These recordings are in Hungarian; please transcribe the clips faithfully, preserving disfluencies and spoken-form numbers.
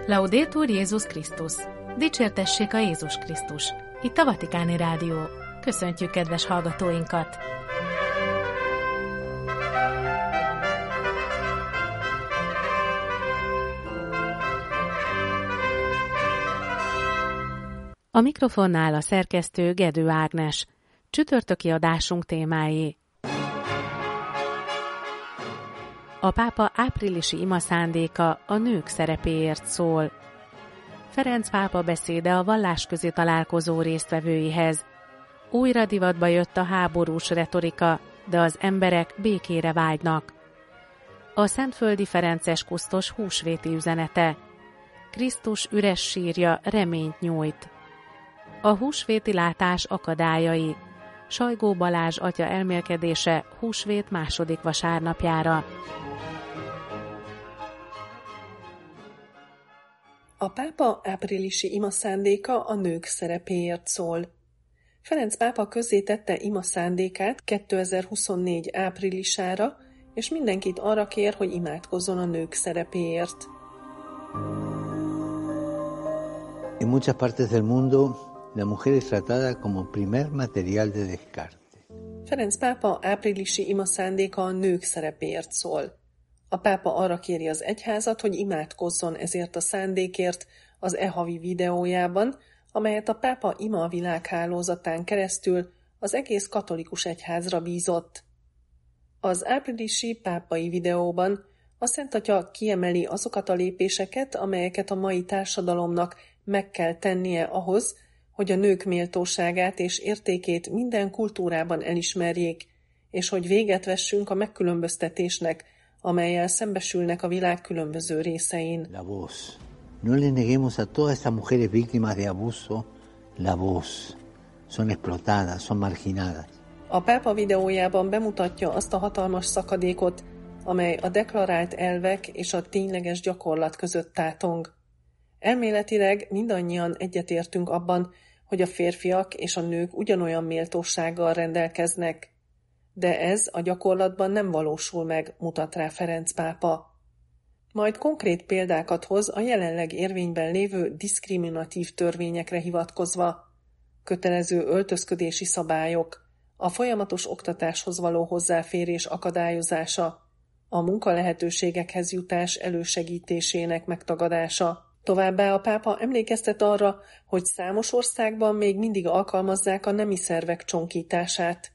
Laudetur Jézus Krisztus! Dicsértessék a Jézus Krisztus! Itt a Vatikáni Rádió. Köszöntjük kedves hallgatóinkat! A mikrofonnál a szerkesztő Gedő Ágnes. Csütörtöki adásunk témái. A pápa áprilisi imaszándéka a nők szerepéért szól. Ferenc pápa beszéde a vallásközi találkozó résztvevőihez. Újra divatba jött a háborús retorika, de az emberek békére vágynak. A szentföldi ferences kusztos húsvéti üzenete. Krisztus üres sírja reményt nyújt. A húsvéti látás akadályai. Sajgó Balázs atya elmélkedése húsvét második vasárnapjára. A pápa áprilisi imaszándéka a nők szerepéért szól. Ferenc pápa közzétette imaszándékát kétezer-huszonnégy áprilisára, és mindenkit arra kér, hogy imádkozzon a nők szerepéért. En muchas partes del mundo, la mujer es tratada como primer material de descarte. Ferenc pápa áprilisi imaszándéka a nők szerepéért szól. A pápa arra kéri az egyházat, hogy imádkozzon ezért a szándékért az e-havi videójában, amelyet a pápa ima világhálózatán keresztül az egész katolikus egyházra bízott. Az áprilisi pápai videóban a Szent Atya kiemeli azokat a lépéseket, amelyeket a mai társadalomnak meg kell tennie ahhoz, hogy a nők méltóságát és értékét minden kultúrában elismerjék, és hogy véget vessünk a megkülönböztetésnek, amellyel szembesülnek a világ különböző részein. La voz. No le neguemos a todas estas mujeres víctimas de abuso la voz. Son explotadas, son marginadas. A pápa videójában bemutatja azt a hatalmas szakadékot, amely a deklarált elvek és a tényleges gyakorlat között tátong. Elméletileg mindannyian egyetértünk abban, hogy a férfiak és a nők ugyanolyan méltósággal rendelkeznek. De ez a gyakorlatban nem valósul meg, mutat rá Ferenc pápa. Majd konkrét példákat hoz a jelenleg érvényben lévő diszkriminatív törvényekre hivatkozva. Kötelező öltözködési szabályok, a folyamatos oktatáshoz való hozzáférés akadályozása, a munkalehetőségekhez jutás elősegítésének megtagadása. Továbbá a pápa emlékeztet arra, hogy számos országban még mindig alkalmazzák a nemi szervek csonkítását.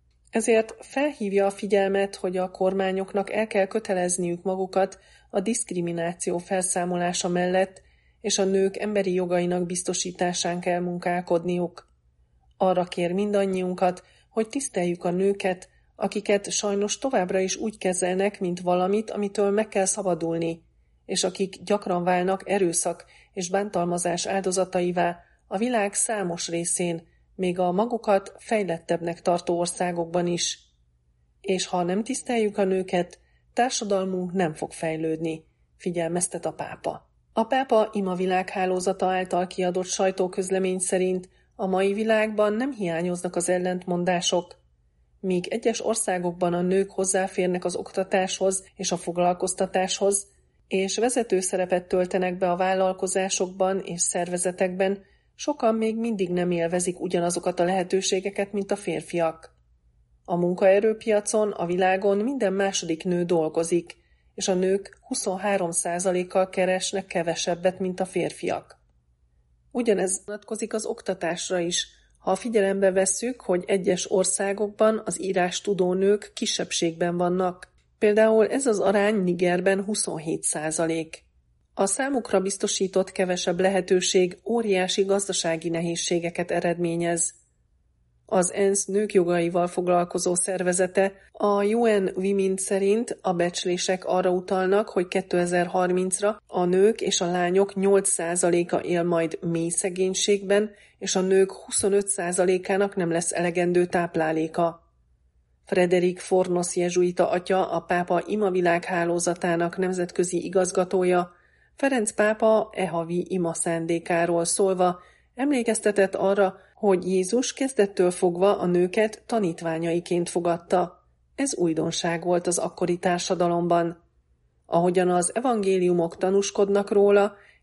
Ezért felhívja a figyelmet, hogy a kormányoknak el kell kötelezniük magukat a diszkrimináció felszámolása mellett, és a nők emberi jogainak biztosításán kell munkálkodniuk. Arra kér mindannyiunkat, hogy tiszteljük a nőket, akiket sajnos továbbra is úgy kezelnek, mint valamit, amitől meg kell szabadulni, és akik gyakran válnak erőszak és bántalmazás áldozataivá a világ számos részén, még a magukat fejlettebbnek tartó országokban is. És ha nem tiszteljük a nőket, társadalmunk nem fog fejlődni, figyelmeztet a pápa. A pápa ima világhálózata által kiadott sajtóközlemény szerint a mai világban nem hiányoznak az ellentmondások. Míg egyes országokban a nők hozzáférnek az oktatáshoz és a foglalkoztatáshoz, és vezető szerepet töltenek be a vállalkozásokban és szervezetekben, sokan még mindig nem élvezik ugyanazokat a lehetőségeket, mint a férfiak. A munkaerőpiacon a világon minden második nő dolgozik, és a nők huszonhárom százalékkal keresnek kevesebbet, mint a férfiak. Ugyanez vonatkozik az oktatásra is, ha figyelembe vesszük, hogy egyes országokban az írástudó nők kisebbségben vannak. Például ez az arány Nigerben huszonhét százalék. A számukra biztosított kevesebb lehetőség óriási gazdasági nehézségeket eredményez. Az ENSZ nők jogaival foglalkozó szervezete, a U N Women szerint a becslések arra utalnak, hogy kétezer-harmincra a nők és a lányok nyolc százaléka él majd mély szegénységben, és a nők huszonöt százalékának nem lesz elegendő tápláléka. Frederik Fornos jezsuita atya, a pápa ima világhálózatának nemzetközi igazgatója, Ferenc pápa e-havi ima szándékáról szólva emlékeztetett arra, hogy Jézus kezdettől fogva a nőket tanítványaiként fogadta. Ez újdonság volt az akkori társadalomban. Ahogyan az evangéliumok tanúskodnak róla,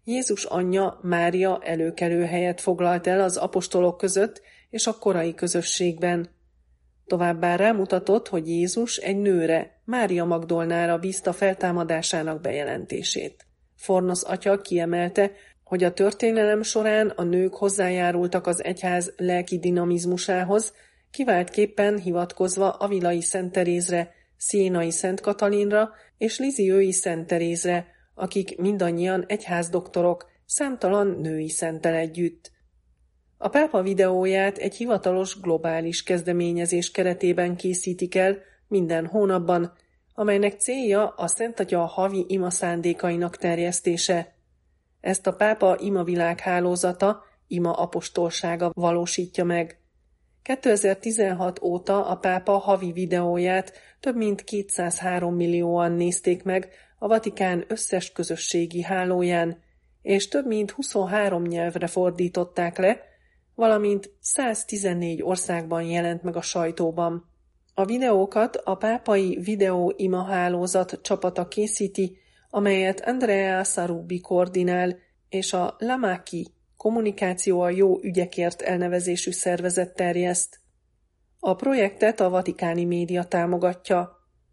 Jézus anyja Mária előkelő helyet foglalt el az apostolok között és a korai közösségben. Továbbá rámutatott, hogy Jézus egy nőre, Mária Magdolnára bízta feltámadásának bejelentését. Fornos atya kiemelte, hogy a történelem során a nők hozzájárultak az egyház lelki dinamizmusához, kiváltképpen hivatkozva Avilai Szent Terézre, Sziénai Szent Katalinra és Lisieux-i Szent Terézre, akik mindannyian egyházdoktorok, számtalan női szenttel együtt. A pápa videóját egy hivatalos globális kezdeményezés keretében készítik el minden hónapban, amelynek célja a Szentatya havi ima szándékainak terjesztése. Ezt a pápa ima világhálózata, ima apostolsága valósítja meg. kétezer-tizenhat óta a pápa havi videóját több mint kétszázhárom millióan nézték meg a Vatikán összes közösségi hálóján, és több mint huszonhárom nyelvre fordították le, valamint száztizennégy országban jelent meg a sajtóban. A videókat a pápai videó ima hálózat csapata készíti, amelyet Andrea Sarubi koordinál, és a Lamaki kommunikáció a jó ügyekért elnevezésű szervezet terjeszt. A projektet a vatikáni média támogatja.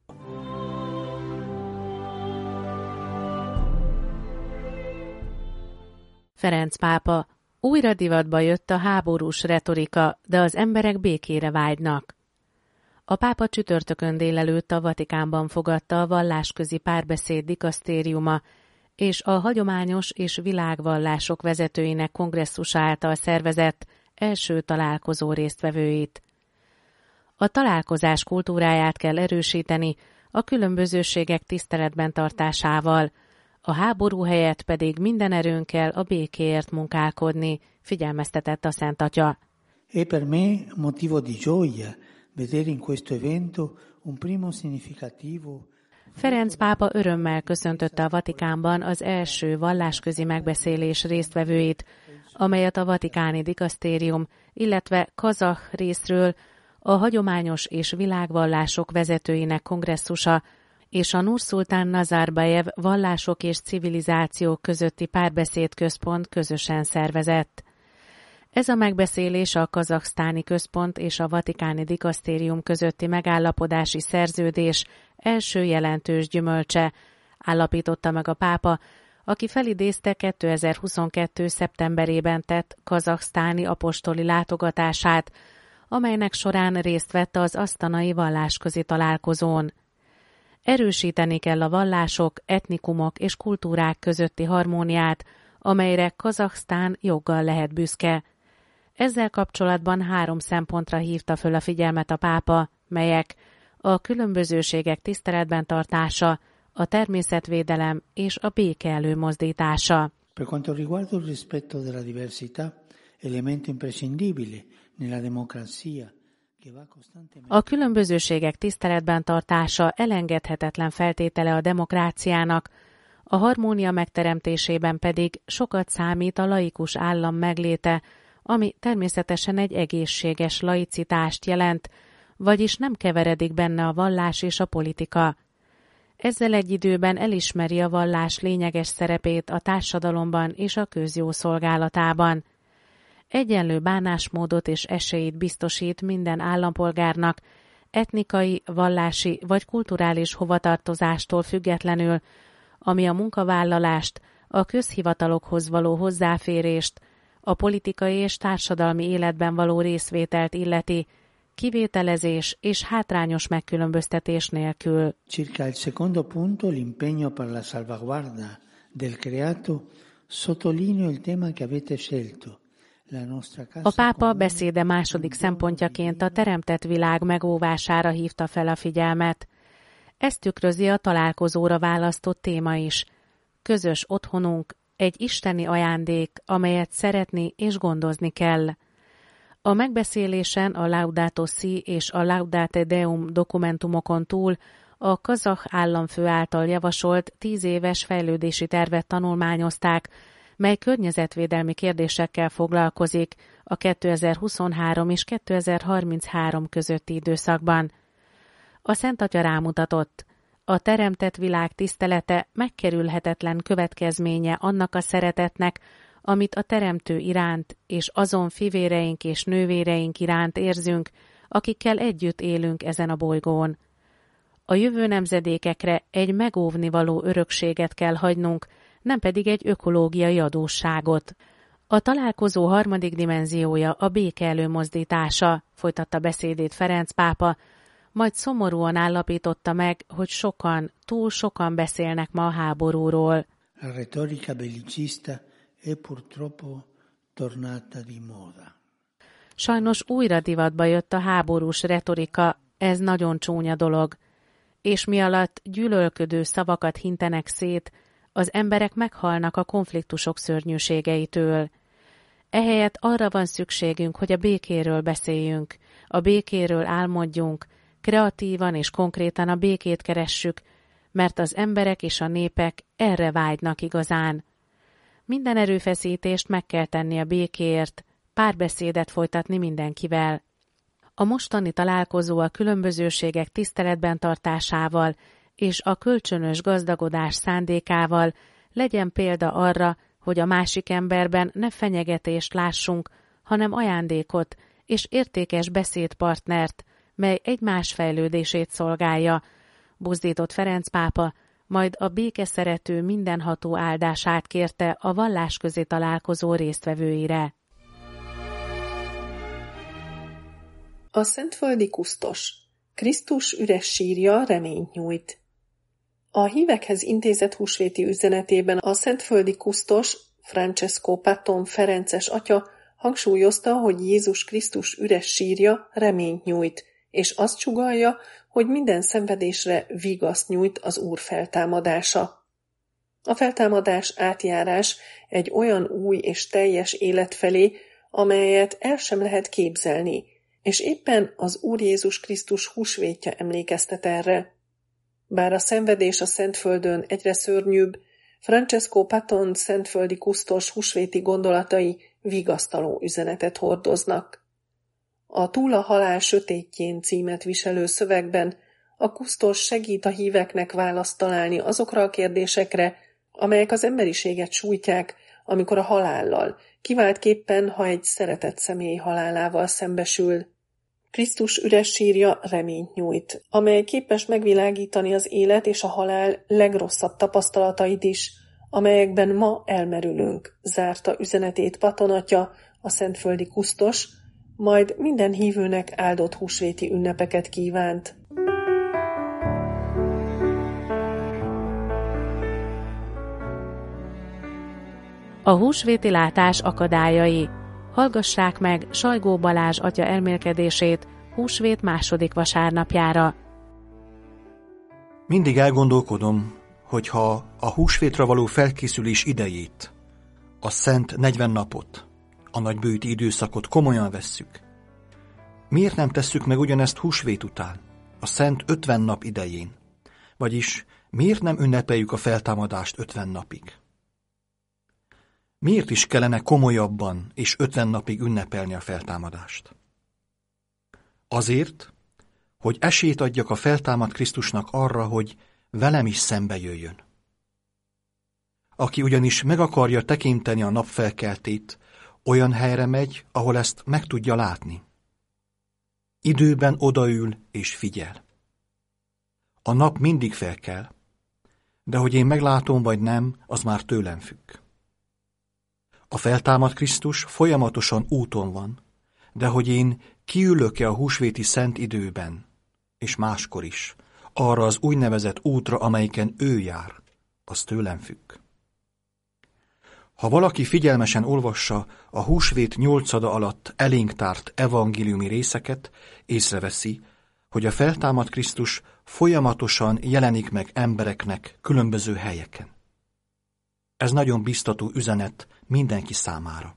Ferenc pápa: újra divatba jött a háborús retorika, de az emberek békére vágynak. A pápa csütörtökön délelőtt a Vatikánban fogadta a vallásközi párbeszéd dikasztériuma és a hagyományos és világvallások vezetőinek kongresszusa által szervezett első találkozó résztvevőit. A találkozás kultúráját kell erősíteni a különbözőségek tiszteletben tartásával, a háború helyett pedig minden erőnkkel a békéért munkálkodni, figyelmeztetett a Szent Atya. E per me motivo di gioia vedere in questo evento un primo significativo. Ferenc pápa örömmel köszöntötte a Vatikánban az első vallásközi megbeszélés résztvevőit, amelyet a vatikáni dikasztérium, illetve kazah részről a hagyományos és világvallások vezetőinek kongresszusa és a Nurszultán Nazarbayev vallások és civilizációk közötti párbeszédközpont közösen szervezett. Ez a megbeszélés a kazaksztáni központ és a vatikáni dikasztérium közötti megállapodási szerződés első jelentős gyümölcse, állapította meg a pápa, aki felidézte kétezer-huszonkettő. szeptemberében tett kazaksztáni apostoli látogatását, amelynek során részt vett az asztanai vallásközi találkozón. Erősíteni kell a vallások, etnikumok és kultúrák közötti harmóniát, amelyre Kazaksztán joggal lehet büszke. Ezzel kapcsolatban három szempontra hívta föl a figyelmet a pápa, melyek a különbözőségek tiszteletben tartása, a természetvédelem és a béke előmozdítása. Per quanto riguarda il rispetto della diversità, elemento imprescindibile nella democrazia. A különbözőségek tiszteletben tartása elengedhetetlen feltétele a demokráciának, a harmónia megteremtésében pedig sokat számít a laikus állam megléte, ami természetesen egy egészséges laicitást jelent, vagyis nem keveredik benne a vallás és a politika. Ezzel egy időben elismeri a vallás lényeges szerepét a társadalomban és a közjó szolgálatában. Egyenlő bánásmódot és esélyt biztosít minden állampolgárnak, etnikai, vallási vagy kulturális hovatartozástól függetlenül, ami a munkavállalást, a közhivatalokhoz való hozzáférést, a politikai és társadalmi életben való részvételt illeti, kivételezés és hátrányos megkülönböztetés nélkül. Circa il secondo punto, l'impegno per la salvaguardia del creato, sottolineo il tema che avete scelto. A pápa beszéde második szempontjaként a teremtett világ megóvására hívta fel a figyelmet. Ezt tükrözi a találkozóra választott téma is. Közös otthonunk, egy isteni ajándék, amelyet szeretni és gondozni kell. A megbeszélésen a Laudato Si és a Laudate Deum dokumentumokon túl a kazah államfő által javasolt tíz éves fejlődési tervet tanulmányozták, mely környezetvédelmi kérdésekkel foglalkozik a kétezer-huszonhárom és kétezer-harminchárom közötti időszakban. A Szent Atya rámutatott, A teremtett világ tisztelete megkerülhetetlen következménye annak a szeretetnek, amit a Teremtő iránt és azon fivéreink és nővéreink iránt érzünk, akikkel együtt élünk ezen a bolygón. A jövő nemzedékekre egy megóvnivaló örökséget kell hagynunk, nem pedig egy ökológiai adósságot. A találkozó harmadik dimenziója a béke előmozdítása, folytatta beszédét Ferenc pápa, majd szomorúan állapította meg, hogy sokan, túl sokan beszélnek ma a háborúról. La retorica bellicista è purtroppo tornata di moda. Sajnos újra divatba jött a háborús retorika, ez nagyon csúnya dolog, és mi alatt gyűlölködő szavakat hintenek szét, az emberek meghalnak a konfliktusok szörnyűségeitől. Ehelyett arra van szükségünk, hogy a békéről beszéljünk, a békéről álmodjunk, kreatívan és konkrétan a békét keressük, mert az emberek és a népek erre vágynak igazán. Minden erőfeszítést meg kell tenni a békéért, párbeszédet folytatni mindenkivel. A mostani találkozó a különbözőségek tiszteletben tartásával és a kölcsönös gazdagodás szándékával legyen példa arra, hogy a másik emberben ne fenyegetést lássunk, hanem ajándékot és értékes beszédpartnert, mely egymás fejlődését szolgálja, buzdított Ferenc pápa, majd a békeszerető mindenható áldását kérte a vallásközi találkozó résztvevőire. A szentföldi kusztos. Krisztus üres sírja reményt nyújt. A hívekhez intézett húsvéti üzenetében a szentföldi kusztos, Francesco Patton ferences atya hangsúlyozta, hogy Jézus Krisztus üres sírja reményt nyújt, és azt sugallja, hogy minden szenvedésre vigaszt nyújt az Úr feltámadása. A feltámadás átjárás egy olyan új és teljes élet felé, amelyet el sem lehet képzelni, és éppen az Úr Jézus Krisztus húsvétje emlékeztet erre. Bár a szenvedés a Szentföldön egyre szörnyűbb, Francesco Patton szentföldi kusztos húsvéti gondolatai vigasztaló üzenetet hordoznak. A Túl a halál sötétjén címet viselő szövegben a kusztos segít a híveknek választ találni azokra a kérdésekre, amelyek az emberiséget sújtják, amikor a halállal, kiváltképpen, ha egy szeretett személy halálával szembesül. Krisztus üres sírja reményt nyújt, amely képes megvilágítani az élet és a halál legrosszabb tapasztalatait is, amelyekben ma elmerülünk, zárta üzenetét Patton atya, a szentföldi kusztos, majd minden hívőnek áldott húsvéti ünnepeket kívánt. A húsvéti látás akadályai. Hallgassák meg Sajgó Balázs atya elmélkedését húsvét második vasárnapjára. Mindig elgondolkodom, hogyha a húsvétra való felkészülés idejét, a szent negyven napot, a nagybőti időszakot komolyan vesszük. Miért nem tesszük meg ugyanezt húsvét után, a szent ötven nap idején? Vagyis miért nem ünnepeljük a feltámadást ötven napig? Miért is kellene komolyabban és ötven napig ünnepelni a feltámadást? Azért, hogy esélyt adjak a feltámadt Krisztusnak arra, hogy velem is szembe jöjjön. Aki ugyanis meg akarja tekinteni a napfelkeltét, olyan helyre megy, ahol ezt meg tudja látni. Időben odaül és figyel. A nap mindig felkel, de hogy én meglátom vagy nem, az már tőlem függ. A feltámadt Krisztus folyamatosan úton van, de hogy én kiülök-e a húsvéti szent időben, és máskor is, arra az úgynevezett útra, amelyiken ő jár, az tőlem függ. Ha valaki figyelmesen olvassa a húsvét nyolcada alatt elénk tárt evangéliumi részeket, észreveszi, hogy a feltámadt Krisztus folyamatosan jelenik meg embereknek különböző helyeken. Ez nagyon biztató üzenet mindenki számára.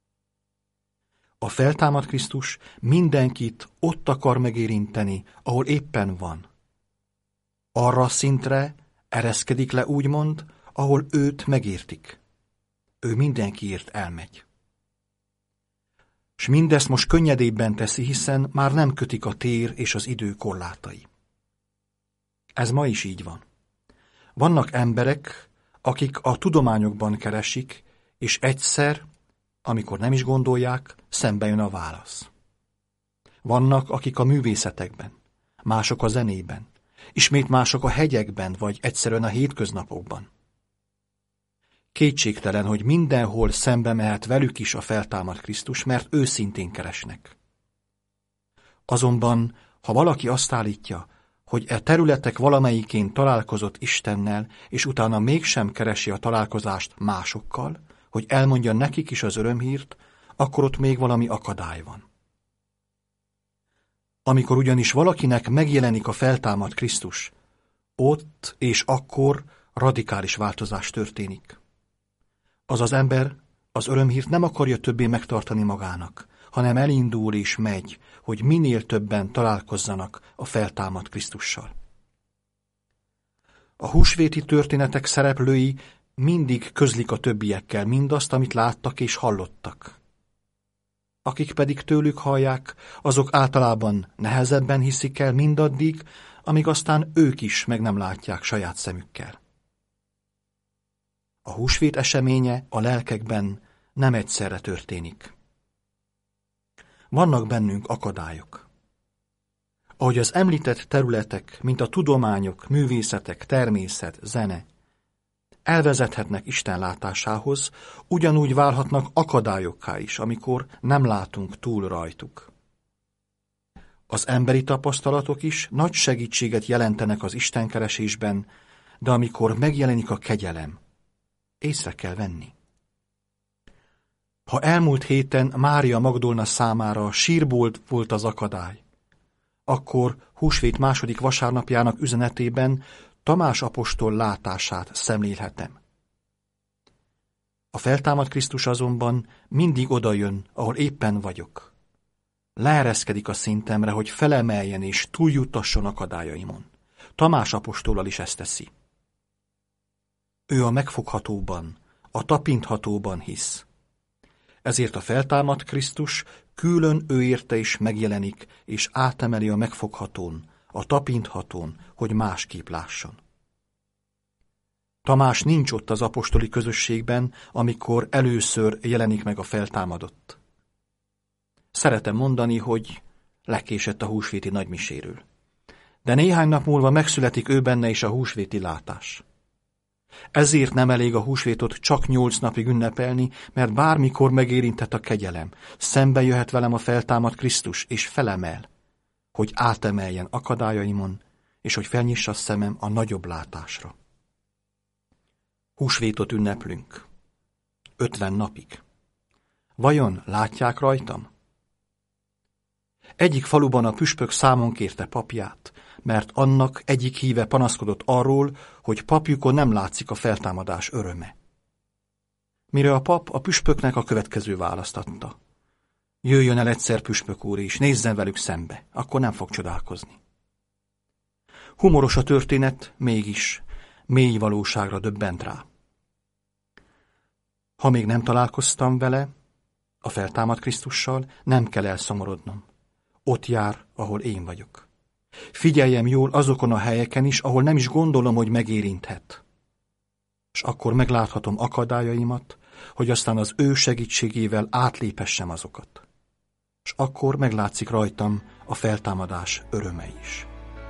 A feltámadt Krisztus mindenkit ott akar megérinteni, ahol éppen van. Arra a szintre ereszkedik le, úgymond, ahol őt megértik. Ő mindenkiért elmegy. S mindezt most könnyedébben teszi, hiszen már nem kötik a tér és az idő korlátai. Ez ma is így van. Vannak emberek, akik a tudományokban keresik, és egyszer, amikor nem is gondolják, szembe jön a válasz. Vannak, akik a művészetekben, mások a zenében, ismét mások a hegyekben, vagy egyszerűen a hétköznapokban. Kétségtelen, hogy mindenhol szembe mehet velük is a feltámadt Krisztus, mert őszintén keresnek. Azonban, ha valaki azt állítja, hogy e területek valamelyikén találkozott Istennel, és utána mégsem keresi a találkozást másokkal, hogy elmondja nekik is az örömhírt, akkor ott még valami akadály van. Amikor ugyanis valakinek megjelenik a feltámadt Krisztus, ott és akkor radikális változás történik. Az az ember az örömhírt nem akarja többé megtartani magának, hanem elindul és megy, hogy minél többen találkozzanak a feltámadt Krisztussal. A húsvéti történetek szereplői mindig közlik a többiekkel mindazt, amit láttak és hallottak. Akik pedig tőlük hallják, azok általában nehezebben hiszik el mindaddig, amíg aztán ők is meg nem látják saját szemükkel. A húsvét eseménye a lelkekben nem egyszerre történik. Vannak bennünk akadályok. Ahogy az említett területek, mint a tudományok, művészetek, természet, zene, elvezethetnek Isten látásához, ugyanúgy válhatnak akadályokká is, amikor nem látunk túl rajtuk. Az emberi tapasztalatok is nagy segítséget jelentenek az istenkeresésben, de amikor megjelenik a kegyelem, észre kell venni. Ha elmúlt héten Mária Magdolna számára sírbolt volt az akadály, akkor húsvét második vasárnapjának üzenetében Tamás apostol látását szemlélhetem. A feltámadt Krisztus azonban mindig odajön, ahol éppen vagyok. Leereszkedik a szintemre, hogy felemeljen és túljutasson akadályaimon. Tamás apostollal is ezt teszi. Ő a megfoghatóban, a tapinthatóban hisz. Ezért a feltámadt Krisztus külön ő érte is megjelenik, és átemeli a megfoghatón, a tapinthatón, hogy másképp lásson. Tamás nincs ott az apostoli közösségben, amikor először jelenik meg a feltámadott. Szeretem mondani, hogy lekésett a húsvéti nagymiséről. De néhány nap múlva megszületik ő benne is a húsvéti látás. Ezért nem elég a húsvétot csak nyolc napig ünnepelni, mert bármikor megérinthet a kegyelem, szembe jöhet velem a feltámadt Krisztus, és felemel, hogy átemeljen akadályaimon, és hogy felnyissa a szemem a nagyobb látásra. Húsvétot ünneplünk. Ötven napig. Vajon látják rajtam? Egyik faluban a püspök számon kérte papját, mert annak egyik híve panaszkodott arról, hogy papjukon nem látszik a feltámadás öröme. Mire a pap a püspöknek a következő választ adta. Jöjjön el egyszer, püspök úr, és nézzen velük szembe, akkor nem fog csodálkozni. Humoros a történet, mégis mély valóságra döbbent rá. Ha még nem találkoztam vele, a feltámadt Krisztussal, nem kell elszomorodnom. Ott jár, ahol én vagyok. Figyeljem jól azokon a helyeken is, ahol nem is gondolom, hogy megérinthet. És akkor megláthatom akadályaimat, hogy aztán az ő segítségével átléphessem azokat. És akkor meglátszik rajtam a feltámadás öröme is.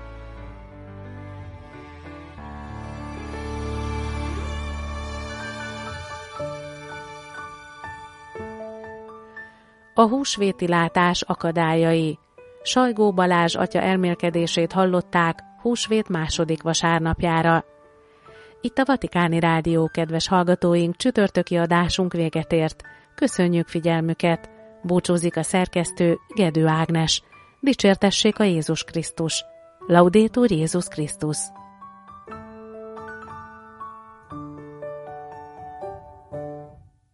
A húsvéti látás akadályai. Sajgó Balázs atya elmélkedését hallották húsvét második vasárnapjára. Itt a Vatikáni Rádió, kedves hallgatóink, csütörtöki adásunk véget ért. Köszönjük figyelmüket! Búcsúzik a szerkesztő, Gedő Ágnes. Dicsértessék a Jézus Krisztus! Laudétur Jézus Krisztus!